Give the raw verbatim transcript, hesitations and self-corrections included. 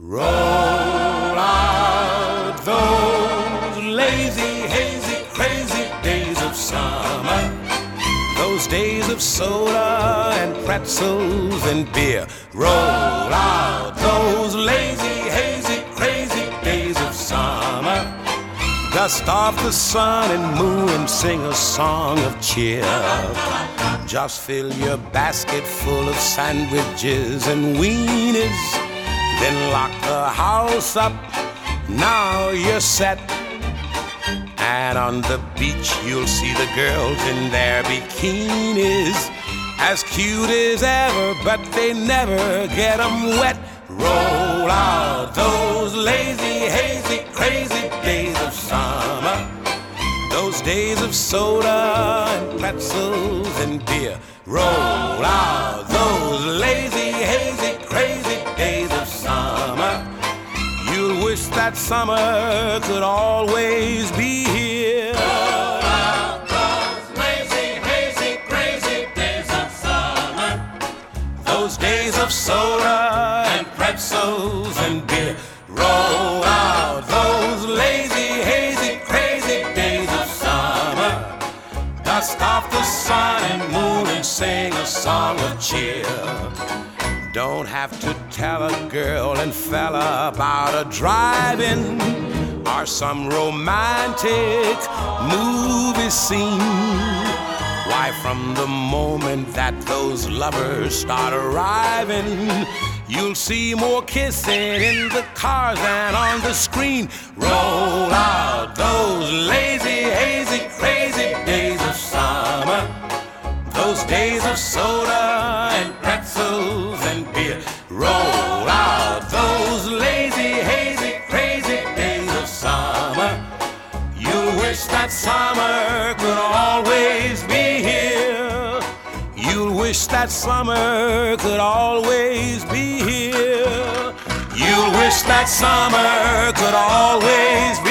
Roll out those lazy, hazy, crazy days of summer. Those days of soda and pretzels and beer. Roll out those lazy, hazy, crazy days of summer. Dust off the sun and moon and sing a song of cheer. Just fill your basket full of sandwiches and weenies. Then lock the house up, now you're set. And on the beach you'll see the girls in their bikinis, as cute as ever, but they never get 'em wet. Roll out those lazy, hazy, crazy days of summer. Those days of soda and pretzels and beer. Roll out those lazy, hazy, crazy days of summer. You'll wish that summer could always be here. Roll out those lazy, hazy, crazy days of summer. Those days of soda and pretzels and beer. Roll out those lazy, hazy, crazy days of summer. Dust off the sun and moon and sing a song of cheer. Don't have to tell a girl and fella about a drive-in or some romantic movie scene. Why, from the moment that those lovers start arriving, you'll see more kissing in the cars than on the screen. Roll out those lazy, hazy, crazy days of summer. Those days of soda and pretzels and beer. Roll out those lazy, hazy, crazy days of summer. You wish that summer could always be here. You wish that summer could always be here. You wish that summer could always be